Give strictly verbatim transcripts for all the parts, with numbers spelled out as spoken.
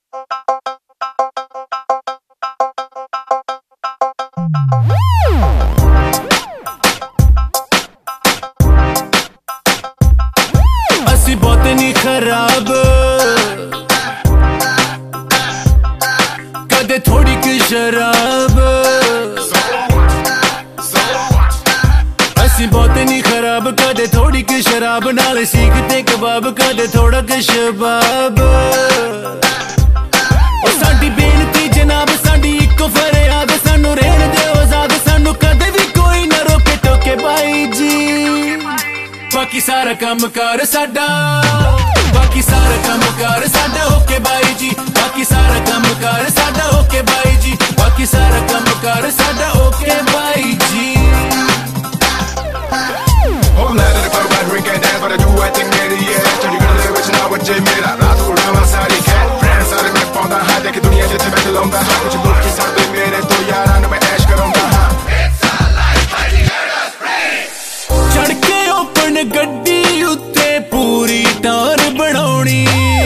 असी बहुत नहीं खराब, कदे थोड़ी की शराब। असी बहुत नहीं खराब, कदे थोड़ी की शराब, नाले सीखते कबाब, कदे थोड़ा के शबाब। ओ साडी बेनती जनाब, साडी इको फरियाद, सानू रहन दे आजाद, सानू कदे भी कोई ना रोके टोके भाई जी। बाकी सारा काम कार साडा, बाकी सारा काम कार साडा ओके भाई जी। बाकी सारा काम कार साडा ओके भाई जी। बाकी सारा काम कार साडा ओके भाई जी। Whole night in the club, I drink and dance, but I do I think that it is. Chandigarh ਦੇ ਵਿੱਚ ਨਾ ਵੱਜੇ ਮੇਰਾ ਰਾਤ ਉਡਾਵਾਂ ਸਾਰੀ ਖੈਰ ਫਰੈਂਡ ਸਾਰੇ ਮੈਂ ਪਾਉਂਦਾ ਹਾਂ ਦੇਖ ਦੁਨੀਆ ਜਿੱਥੇ ਮੈਂ ਚਲਾਉਂਦਾ ਹਾਂ ਕੁਝ ਲੋਕੀ ਸਾਡੇ ਮੇਰੇ ਤੋਂ ਯਾਰਾਂ ਨੂੰ ਮੈਂ ਐਸ਼ ਕਰਾਉਂਦਾ ਹਾਂ। It's our life, fighting hurt us brains। ਚੜ ਕੇ ਓਪਨ ਗੱਡੀ ਉੱਤੇ ਪੂਰੀ ਟਾਰ ਬਣਾਉਣੀ,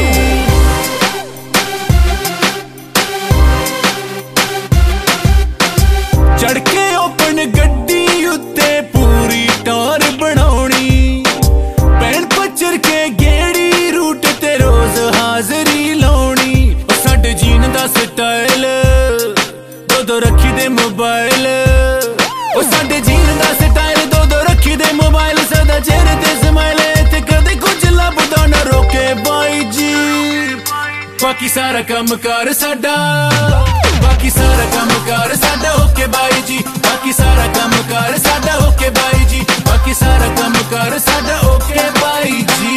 ਚੜ ਕੇ ਓਪਨ ਗੱਡੀ ਉੱਤੇ ਪੂਰੀ ਟਾਰ ਬਣਾਉਣੀ। ਪੈਣ ਪੱਚਰ ਕੇ ਗੇੜੀ ਰੂਟ ਤੇ ਰੋਜ਼ ਹਾਜ਼ਰੀ ਲਾਉਣੀ। ਉਹ ਸਾਡੇ ਜੀਨ ਦਾ ਸਟਾਈਲ, ਦੋ ਦੋ ਰੱਖੀ ਦੇ ਮੋਬਾਈਲ। ਉਹ ਸਾਡੇ ਜੀਨ ਦਾ ਸਟਾਈਲ, ਦੋ ਦੋ ਰੱਖੀ ਦੇ ਮੋਬਾਈਲ। ਸਦਾ ਚਿਹਰੇ ਤੇ ਸਮਾਈਲ, ਤੇ ਕਦੇ ਕੁਝ ਲੱਭਦਾ ਨਾ ਰੋਕੇ ਬਾਈ ਜੀ। ਬਾਕੀ ਸਾਰਾ ਕੰਮ ਕਾਰ ਸਾਡਾ, बाकी सारा काम कार साडा ओके भाई जी। बाकी सारा काम कार साडा ओके भाई जी। बाकी सारा काम कार साडा ओके भाई जी।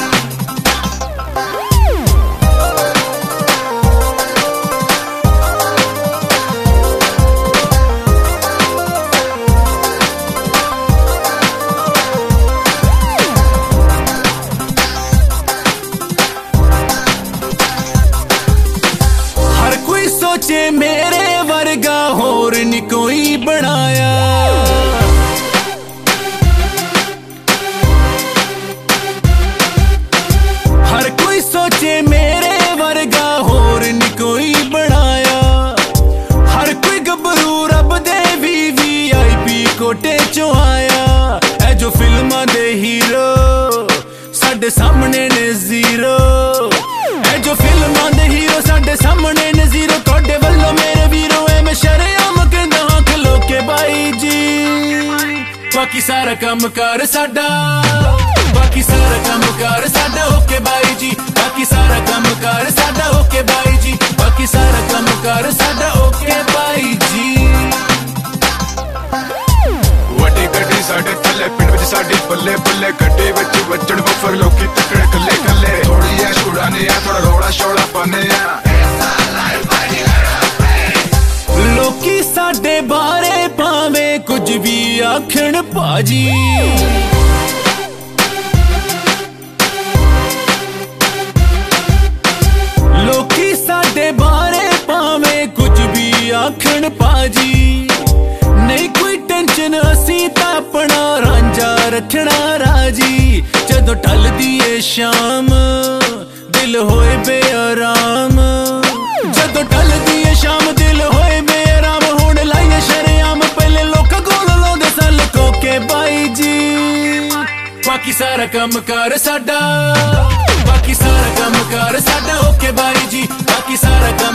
हर कोई सोचे मेरे वर्गा होर नी कोई बनाया, हर कोई सोचे मेरे वर्गा होर नी कोई बनाया। हर कोई गबरू रब दे वी वी आई पी कोटे चो आया। ऐ जो फिल्मां दे हीरो साडे सामने ने जीरो, ऐ जो फिल्मां दे हीरो साडे सामने ने जीरो। तोड़े वल्लों मेरे वीरो है मैं शरेआम कहंदा हां खलो के भाई जी। बाकी सारा काम कार साडा, बाकी सारा काम कार साडा ओके भाई जी। बाकी सारा काम कार साडा ओके भाई जी। बाकी सारा काम कार साडा ओके भाई जी। ਵੱਡੀ ਗੱਡੀ ਸਾਡੇ ਥੱਲੇ ਪਿੰਡ ਵਿੱਚ ਸਾਡੀ ਬੱਲੇ ਬੱਲੇ ਗੱਡੀ ਵਿੱਚ ਵੱਜਣ ਬਫਰ ਲੋਕੀ ਤੱਕੜੇ ਕੱਲੇ ਕੱਲੇ। ਥੋੜੀ ਐਸ਼ ਉਡਾਨੇ ਆ, ਥੋੜਾ ਰੋਲਾ ਸ਼ੋਲਾ ਪਾਨੇ ਆ। ਲੋਕੀ ਸਾਡੇ ਬਾਰੇ ਭਾਵੇਂ ਕੁਝ ਵੀ ਆਖਣ ਭਾਜੀ, ਲੋਕੀ ਸਾਡੇ ਬਾਰੇ ਭਾਵੇਂ ਕੁਝ ਵੀ ਆਖਣ ਭਾਜੀ। ਨਹੀਂ ਕੋਈ ਟੈਨਸ਼ਨ ਅਸੀਂ ਤਾਂ ਆਪਣਾ ਰਾਂਝਾ ਰੱਖਣਾ ਰਾਜੀ। ਜਦੋਂ ਢਲਦੀ ਏ ਸ਼ਾਮ ਦਿਲ ਹੋਏ ਬੇਆਰਾਮ, ਜਦੋਂ ਢਲਦੀ ਏ ਸ਼ਾਮ ਦਿਲ ਹੋਏ ਬੇਆਰਾਮ। ਹੁਣ ਲਾਈਏ ਸ਼ਰੇਆਮ, ਪਹਿਲੇ ਲੋਕਾਂ ਕੋਲ ਲਾਉਂਦੇ ਸਨ ਕੋਕੇ ਬਾਈ ਜੀ। ਬਾਕੀ ਸਾਰਾ ਕੰਮ ਕਾਰ ਸਾਡਾ, ਬਾਕੀ ਸਾਰਾ ਕੰਮ ਕਾਰ ਸਾਡਾ ਓਕੇ ਬਾਈ ਜੀ। ਬਾਕੀ ਸਾਰਾ